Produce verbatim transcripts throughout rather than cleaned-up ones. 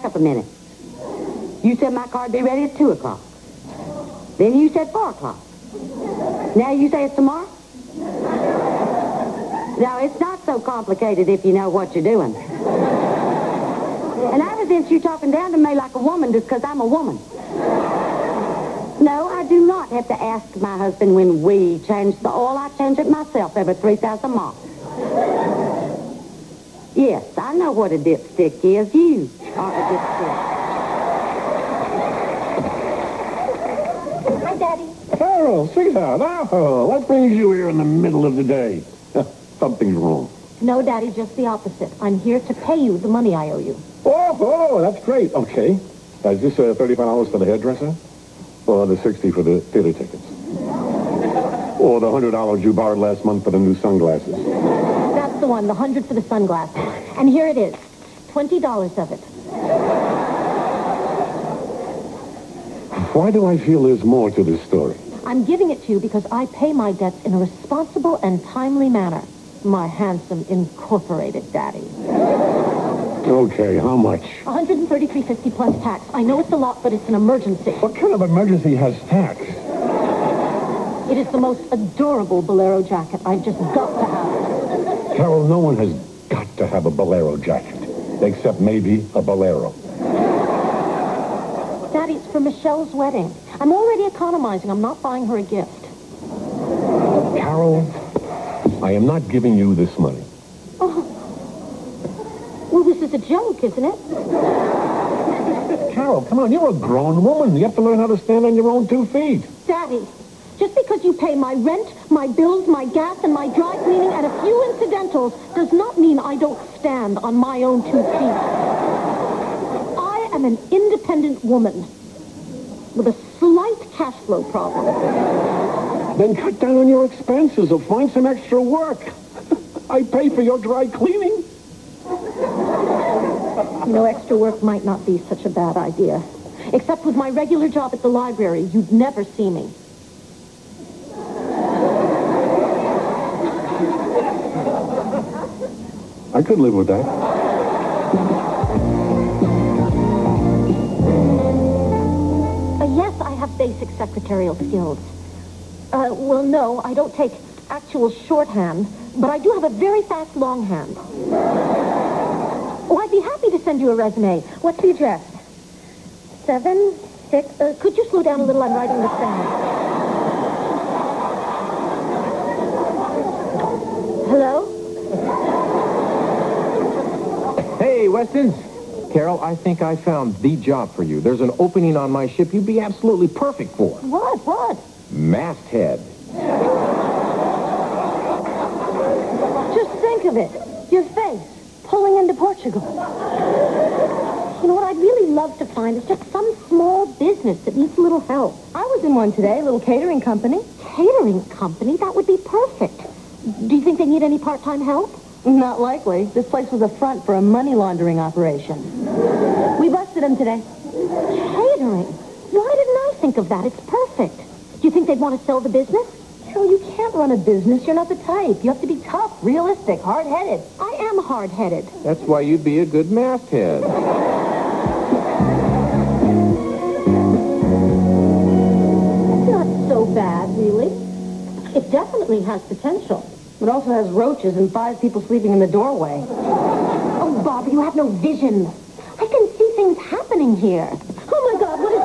up a minute. You said my car'd be ready at two o'clock. Then you said four o'clock. Now you say it's tomorrow? No, it's not so complicated if you know what you're doing. And I resent you talking down to me like a woman just because I'm a woman. No, I do not have to ask my husband when we change the oil. I change it myself every three thousand miles. Yes, I know what a dipstick is. You are a dipstick. Hi, Daddy. Carol, sweetheart, oh, what brings you here in the middle of the day? Something's wrong. No, Daddy, just the opposite. I'm here to pay you the money I owe you. Oh, oh, that's great. Okay. Uh, is this uh, thirty-five dollars for the hairdresser? Or the sixty for the theater tickets? Or the one hundred dollars you borrowed last month for the new sunglasses? That's the one, the one hundred for the sunglasses. And here it is, twenty dollars of it. Why do I feel there's more to this story? I'm giving it to you because I pay my debts in a responsible and timely manner. My handsome, incorporated daddy. Okay, how much? one hundred thirty-three fifty plus tax. I know it's a lot, but it's an emergency. What kind of emergency has tax? It is the most adorable bolero jacket. I've just got to have it. Carol, no one has got to have a bolero jacket. Except maybe a bolero. Daddy, it's for Michelle's wedding. I'm already economizing. I'm not buying her a gift. Carol, I am not giving you this money. Oh. Well, this is a joke, isn't it? Carol, come on, you're a grown woman. You have to learn how to stand on your own two feet. Daddy, just because you pay my rent, my bills, my gas, and my dry cleaning, and a few incidentals does not mean I don't stand on my own two feet. I am an independent woman with a slight cash flow problem. Then cut down on your expenses or find some extra work. I pay for your dry cleaning. You know, extra work might not be such a bad idea. Except with my regular job at the library, you'd never see me. I could live with that. Uh, yes, I have basic secretarial skills. Uh, well, no, I don't take actual shorthand, but I do have a very fast longhand. Oh, I'd be happy to send you a resume. What's the address? Seven, six... Uh, could you slow down a little? I'm writing this down. Hello? Hey, Weston. Carol, I think I found the job for you. There's an opening on my ship you'd be absolutely perfect for. What? What? Masthead. Just think of it. Your face. Pulling into Portugal. You know what I'd really love to find is just some small business that needs a little help. I was in one today, a little catering company. Catering company? That would be perfect. Do you think they need any part-time help? Not likely. This place was a front for a money laundering operation. We busted him today. Catering? Why didn't I think of that? It's perfect. Do you think they'd want to sell the business? Carol, you can't run a business. You're not the type. You have to be tough, realistic, hard-headed. I am hard-headed. That's why you'd be a good masthead. It's not so bad, really. It definitely has potential. It also has roaches and five people sleeping in the doorway. Oh, Bobby, you have no vision. I can see things happening here. Oh, my God, what is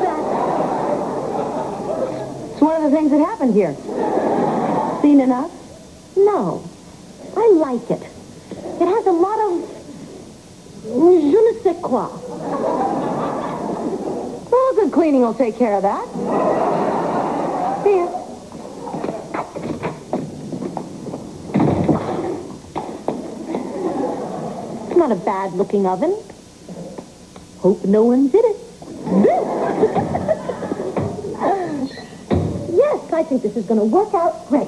that? It's one of the things that happened here. Seen enough? No. I like it. It has a lot of... je ne sais quoi. Well, good cleaning will take care of that. Here. It's not a bad-looking oven. Hope no one did it. Yes, I think this is going to work out great.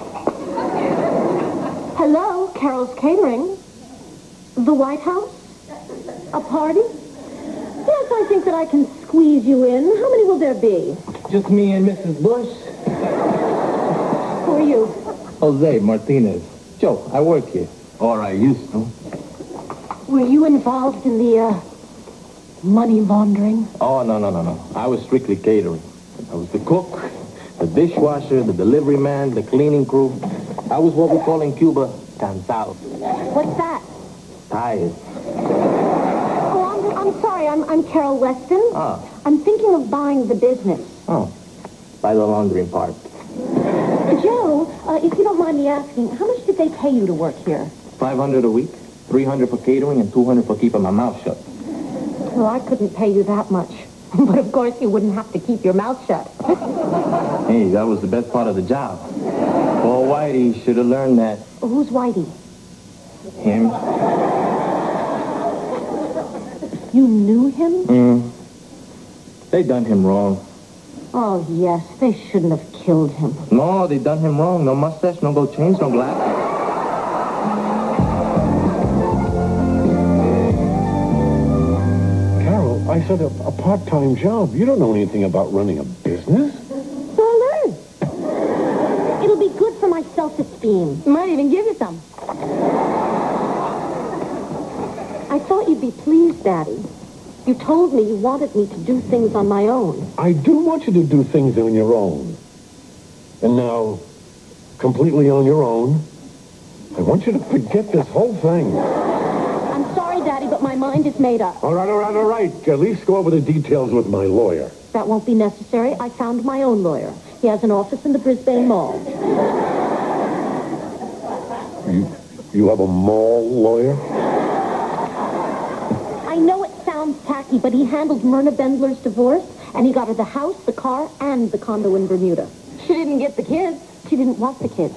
Hello, Carol's Catering. The White House? A party? Yes, I think that I can squeeze you in. How many will there be? Just me and Missus Bush. Who are you? Jose Martinez. Joe, I work here. Or I used to. Were you involved in the, uh, Money laundering? Oh, no, no, no, no. I was strictly catering. I was the cook, the dishwasher, the delivery man, the cleaning crew. I was what we call in Cuba, cansado. What's that? Tired. Oh, I'm, I'm sorry. I'm, I'm Carol Weston. Ah. I'm thinking of buying the business. Oh, by the laundering part. Joe, uh, if you don't mind me asking, how much did they pay you to work here? five hundred a week, three hundred for catering, and two hundred for keeping my mouth shut. Well, I couldn't pay you that much. But of course you wouldn't have to keep your mouth shut. Hey, that was the best part of the job. Paul Whitey should have learned that. Who's Whitey? Him? You knew him? Mm. They done him wrong. Oh, yes. They shouldn't have killed him. No, they done him wrong. No mustache, no gold chains, no glasses. Carol, I said a, a part-time job. You don't know anything about running a business. So I'll learn. It'll be good for my self-esteem. Might even give you some. I thought you'd be pleased, Daddy. You told me you wanted me to do things on my own. I do want you to do things on your own. And now, completely on your own, I want you to forget this whole thing. I'm sorry, Daddy, but my mind is made up. All right, all right, all right. At least go over the details with my lawyer. That won't be necessary. I found my own lawyer. He has an office in the Brisbane Mall. You, you have a mall lawyer? I know it sounds tacky, but he handled Myrna Bendler's divorce, and he got her the house, the car, and the condo in Bermuda. She didn't get the kids. She didn't want the kids.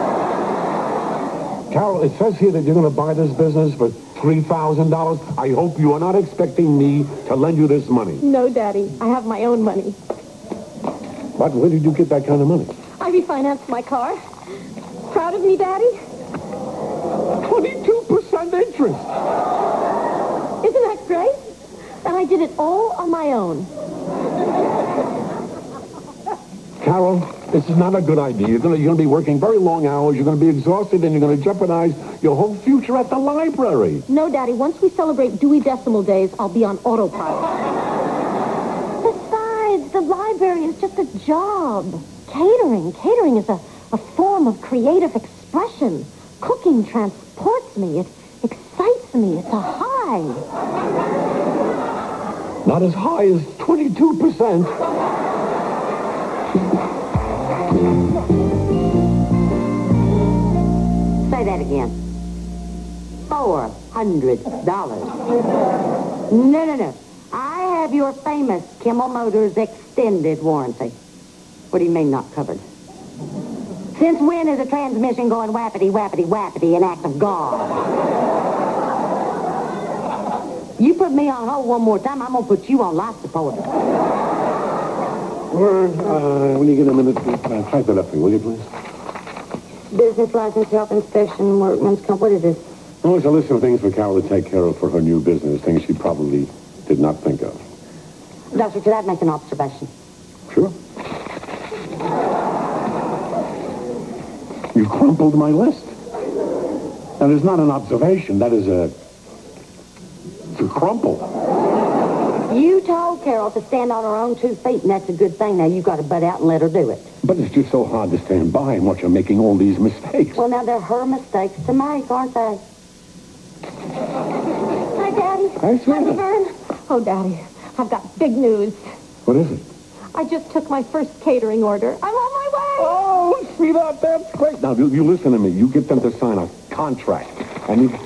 Carol, it says here that you're going to buy this business for three thousand dollars. I hope you are not expecting me to lend you this money. No, Daddy. I have my own money. But where did you get that kind of money? I refinanced my car. Proud of me, Daddy? twenty-two percent interest. Isn't that great? And I did it all on my own. Carol, this is not a good idea. You're going to, you're going to be working very long hours. You're going to be exhausted, and you're going to jeopardize your whole future at the library. No, Daddy. Once we celebrate Dewey Decimal Days, I'll be on autopilot. Besides, the library is just a job. Catering. Catering is a, a form of creative expression. Cooking transports me. It excites me. It's a high. Not as high as twenty-two percent. Say that again. Four hundred dollars. No, no, no. I have your famous Kimmel Motors extended warranty. What do you mean not covered? Since when is a transmission going whappity, whappity, whappity an act of God? You put me on hold one more time, I'm going to put you on life support. Word, uh, when you get a minute, uh, type that up for me, will you, please? Business license, health inspection, workman's comp. What is this? Oh, it's a list of things for Carol to take care of for her new business, things she probably did not think of. Doctor, could I make an observation? Sure. You crumpled my list. That is not an observation. That is a... It's a crumple. You told Carol to stand on her own two feet, and that's a good thing. Now you've got to butt out and let her do it. But it's just so hard to stand by and watch her making all these mistakes. Well, now they're her mistakes to make, aren't they? Hi, Daddy. Hi, sweetheart. Hi, Vern. Oh, Daddy, I've got big news. What is it? I just took my first catering order. I'm on my way. Oh, sweetheart, that's great. Now, you, you listen to me. You get them to sign a contract. And you...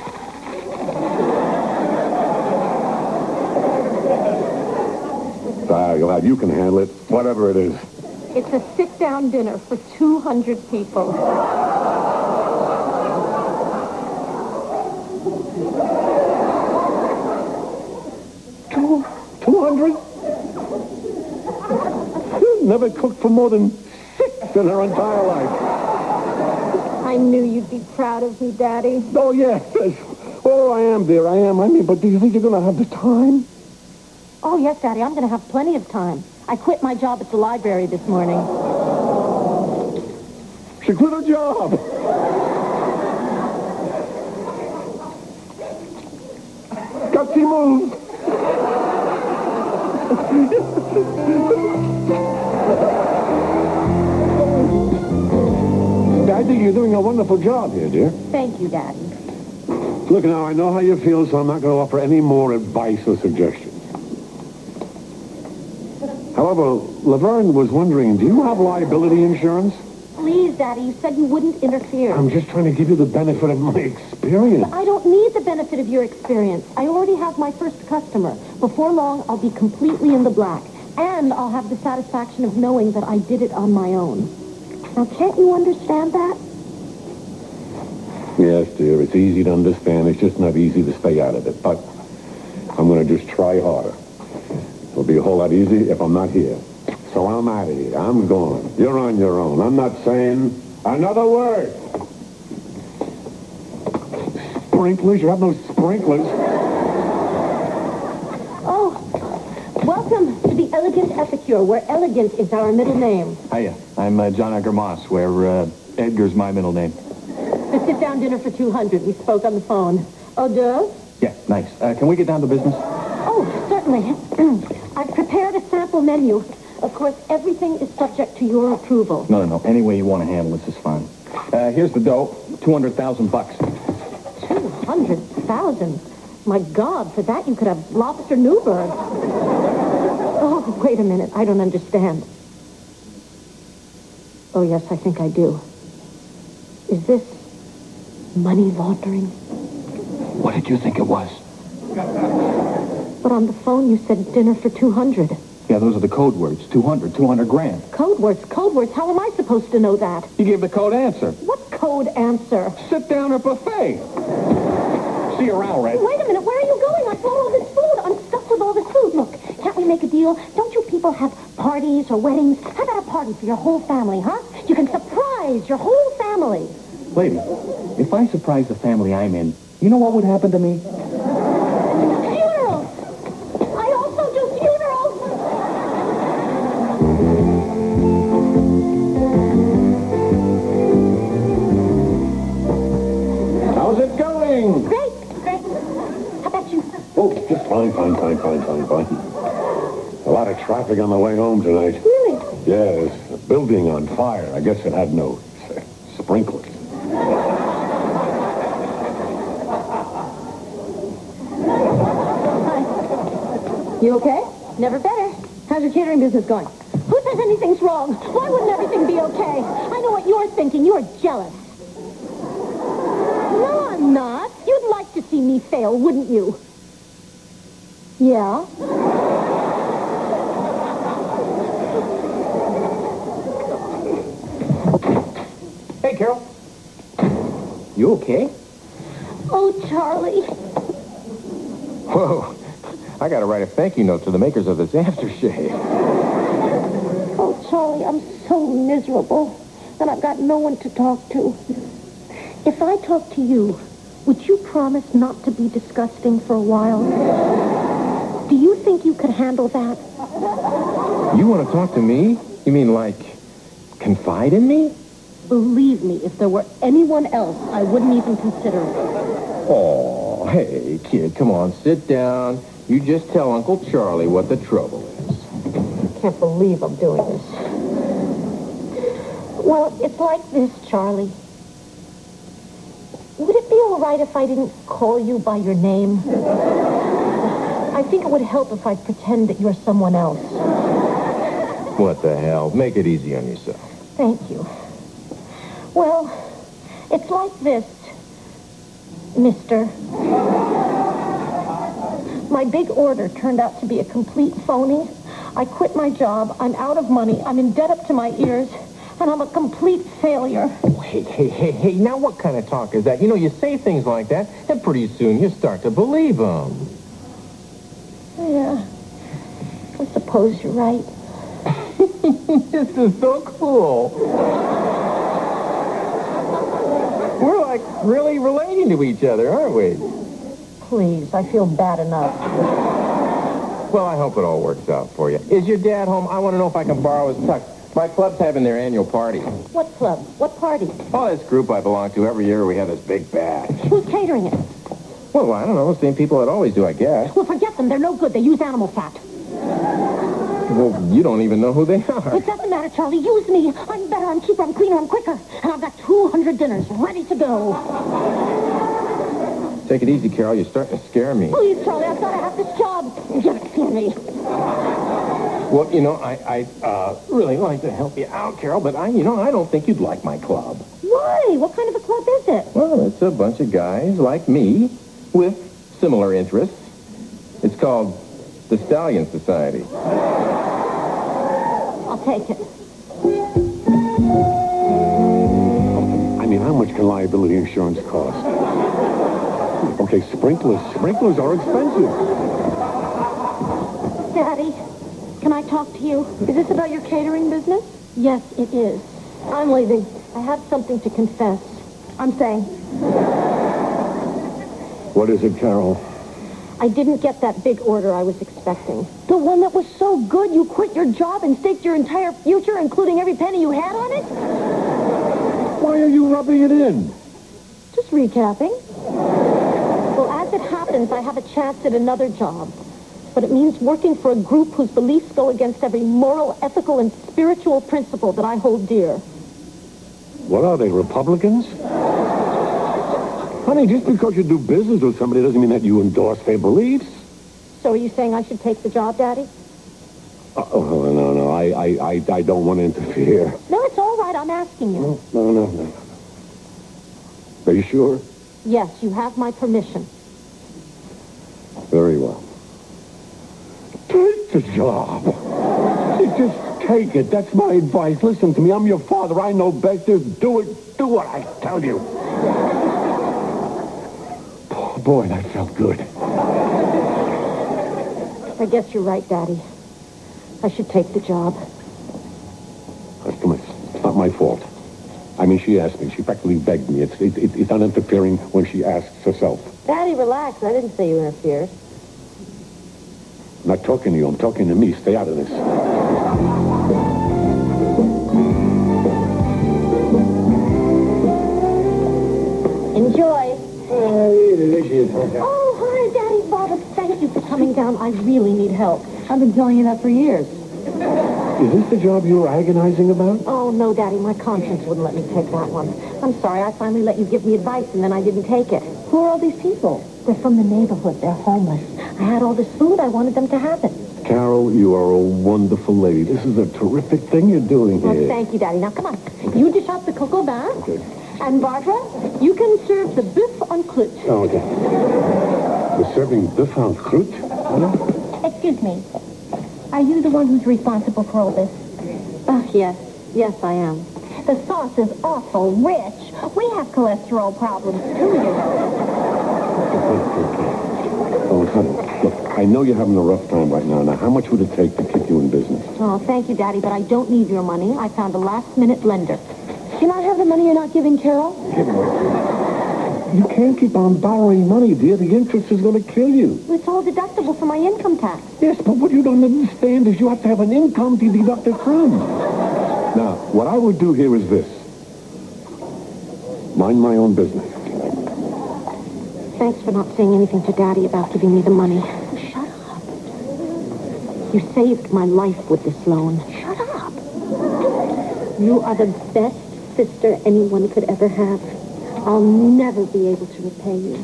Ah, you can handle it. Whatever it is. It's a sit-down dinner for two hundred people. Two, two hundred? She's never cooked for more than six in her entire life. I knew you'd be proud of me, Daddy. Oh, yes. yes. Oh, I am, dear. I am. I mean, but do you think you're going to have the time? Oh, yes, Daddy, I'm going to have plenty of time. I quit my job at the library this morning. She quit her job. Gutsy move. I think you're doing a wonderful job here, dear. Thank you, Daddy. Look, now, I know how you feel, so I'm not going to offer any more advice or suggestions. However, Laverne was wondering, do you have liability insurance? Please, Daddy, you said you wouldn't interfere. I'm just trying to give you the benefit of my experience. I don't need the benefit of your experience. I already have my first customer. Before long, I'll be completely in the black. And I'll have the satisfaction of knowing that I did it on my own. Now, can't you understand that? Yes, dear, it's easy to understand. It's just not easy to stay out of it. But I'm going to just try harder. It'll be a whole lot easier if I'm not here. So I'm out of here. I'm gone. You're on your own. I'm not saying another word. Sprinklers? You have no sprinklers. Oh, welcome to the Elegant Epicure, where elegant is our middle name. Hiya, I'm uh, John Edgar Moss, where uh, Edgar's my middle name. The sit-down dinner for two hundred. We spoke on the phone. Hors d'oeuvres? Yeah, nice. Uh, can we get down to business? Oh, certainly. I've prepared a sample menu. Of course, everything is subject to your approval. No, no, no. Any way you want to handle this is fine. Uh, here's the dough. two hundred thousand bucks. two hundred thousand? My God, for that you could have lobster Newburg. Oh, wait a minute. I don't understand. Oh, yes, I think I do. Is this money laundering? What did you think it was? But on the phone you said dinner for two hundred. Yeah, those are the code words. two hundred, two hundred grand. Code words, code words. How am I supposed to know that? You gave the code answer. What code answer? Sit down at buffet. See you around, Red. Wait a minute. Where are you going? I bought all this food. I'm stuck with all this food. Look, can't we make a deal? Don't you people have parties or weddings? How about a party for your whole family, huh? You can surprise your whole family. Lady, if I surprise the family I'm in, you know what would happen to me? Funerals! I also do funerals! How's it going? Great, great. How about you? Oh, just fine, fine, fine, fine, fine, fine. A lot of traffic on the way home tonight. Really? Yes, a building on fire. I guess it had no uh, sprinklers. You okay? Never better. How's your catering business going? Who says anything's wrong? Why wouldn't everything be okay? I know what you're thinking. You're jealous. No, I'm not. You'd like to see me fail, wouldn't you? Yeah? Hey, Carol. You okay? Oh, Charlie. Whoa. I gotta write a thank you note to the makers of this aftershave. Oh, Charlie, I'm so miserable. And I've got no one to talk to. If I talk to you, would you promise not to be disgusting for a while? Do you think you could handle that? You want to talk to me? You mean like confide in me? Believe me, if there were anyone else, I wouldn't even consider it. Oh, hey, kid, come on, sit down. You just tell Uncle Charlie what the trouble is. I can't believe I'm doing this. Well, it's like this, Charlie. Would it be all right if I didn't call you by your name? I think it would help if I pretend that you're someone else. What the hell? Make it easy on yourself. Thank you. Well, it's like this, mister. My big order turned out to be a complete phony. I quit my job. I'm out of money. I'm in debt up to my ears. And I'm a complete failure. Hey, hey, hey, hey, now what kind of talk is that? You know, you say things like that, and pretty soon you start to believe them. Yeah, I suppose you're right. This is so cool. We're like really relating to each other, aren't we? Please, I feel bad enough. Well, I hope it all works out for you. Is your dad home? I want to know if I can borrow his tux. My club's having their annual party. What club? What party? Oh, this group I belong to, every year we have this big bash. Who's catering it? Well, I don't know. The same people that always do, I guess. Well, forget them. They're no good. They use animal fat. Well, you don't even know who they are. It doesn't matter, Charlie. Use me. I'm better, I'm cheaper, I'm cleaner, I'm quicker. And I've got two hundred dinners ready to go. Take it easy, Carol. You're starting to scare me. Please, Charlie, I've got to have this job. Just scare me. Well, you know, I, I uh, really like to help you out, Carol, but I, you know, I don't think you'd like my club. Why? What kind of a club is it? Well, it's a bunch of guys like me with similar interests. It's called the Stallion Society. I'll take it. I mean, how much can liability insurance cost? Okay, sprinklers. Sprinklers are expensive. Daddy, can I talk to you? Is this about your catering business? Yes, it is. I'm leaving. I have something to confess. I'm saying What is it, Carol? I didn't get that big order I was expecting. The one that was so good you quit your job and staked your entire future, including every penny you had on it? Why are you rubbing it in? Just recapping. Well, as it happens, I have a chance at another job. But it means working for a group whose beliefs go against every moral, ethical, and spiritual principle that I hold dear. What are they, Republicans? Honey, just because you do business with somebody doesn't mean that you endorse their beliefs. So are you saying I should take the job, Daddy? Uh, oh, no, no, I, I, I, I don't want to interfere. No, it's all right. I'm asking you. No, no, no, no. Are you sure? Yes, you have my permission. Very well. Take the job. Just take it. That's my advice. Listen to me. I'm your father. I know best. Just do it. Do what I tell you. Oh, boy, that felt good. I guess you're right, Daddy. I should take the job. Come on. It's not my fault. I mean, she asked me. She practically begged me. It's, it, it, it's not interfering when she asks herself. Daddy, relax. I didn't say you interfered. I'm not talking to you. I'm talking to me. Stay out of this. Enjoy. Oh, hi, Daddy. Barbara, thank you for coming down. I really need help. I've been telling you that for years. Is this the job you were agonizing about? Oh, no, Daddy. My conscience wouldn't let me take that one. I'm sorry. I finally let you give me advice, and then I didn't take it. Who are all these people? They're from the neighborhood. They're homeless. I had all this food. I wanted them to have it. Carol, you are a wonderful lady. This is a terrific thing you're doing Well, here. thank you, Daddy. Now, come on. You dish out the cocoa bath. Okay. And, Barbara, you can serve the biff en croûte. Oh, okay. We're serving biff en croûte? Excuse me. Are you the one who's responsible for all this? Oh, yes. Yes, I am. The sauce is awful rich. We have cholesterol problems, too, you know. Oh, honey, look, I know you're having a rough time right now. Now, how much would it take to keep you in business? Oh, thank you, Daddy, but I don't need your money. I found a last-minute lender. Do you not have the money you're not giving Carol? You can't keep on borrowing money, dear. The interest is going to kill you. It's all deductible for my income tax. Yes, but what you don't understand is you have to have an income to deduct it from. Now, what I would do here is this. Mind my own business. Thanks for not saying anything to Daddy about giving me the money. Shut up. You saved my life with this loan. Shut up. You are the best sister anyone could ever have. I'll never be able to repay you.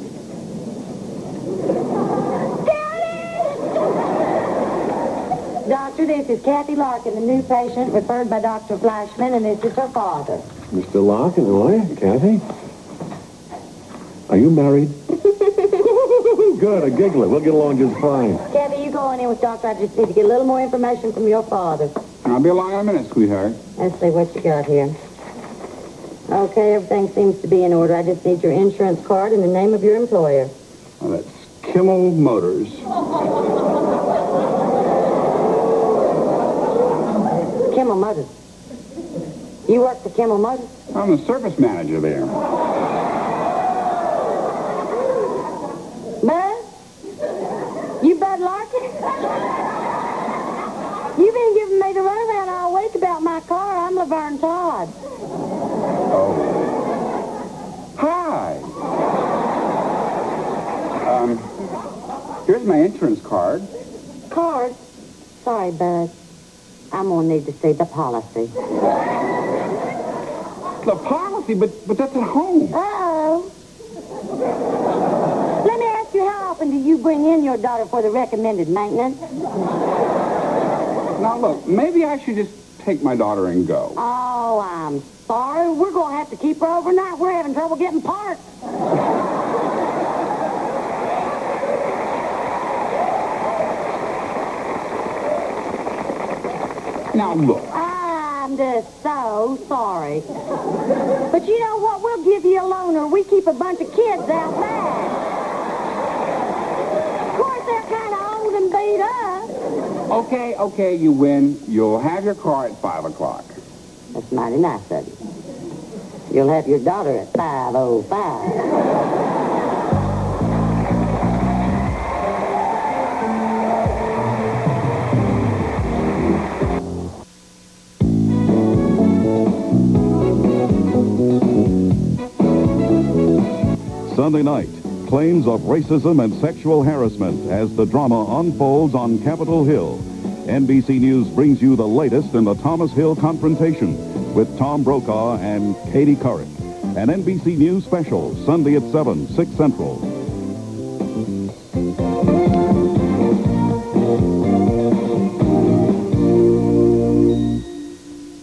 Doctor, this is Kathy Larkin, the new patient referred by Doctor Flashman, and this is her father. Mister Larkin, how are you, Kathy? Are you married? Good, a giggler. We'll get along just fine. Kathy, you go on in with Doctor. I just need to get a little more information from your father. I'll be along in a minute, sweetheart. Let's see what you got here. Okay, everything seems to be in order. I just need your insurance card and the name of your employer. Well, that's Kimmel Motors. Kimmel Motors. You work for Kimmel Motors? I'm the service manager there. Bud? You Bud Larkin? You've been giving me the runaround all week about my car. I'm Laverne Todd. Oh. Hi. Um, here's my insurance card. Card? Sorry, Bud. I'm gonna need to see the policy. The policy, but, but that's at home. Uh-oh. Let me ask you, how often do you bring in your daughter for the recommended maintenance? Now, look, maybe I should just take my daughter and go. Oh, I'm sorry. We're gonna have to keep her overnight. We're having trouble getting parts. Now, look. I'm just so sorry. But you know what? We'll give you a loaner. We keep a bunch of kids out back. Of course, they're kind of old and beat up. Okay, okay, you win. You'll have your car at five o'clock. That's mighty nice of you. You'll have your daughter at five oh five. Sunday night, claims of racism and sexual harassment as the drama unfolds on Capitol Hill. N B C News brings you the latest in the Thomas Hill confrontation with Tom Brokaw and Katie Couric. An N B C News special, Sunday at seven, six Central.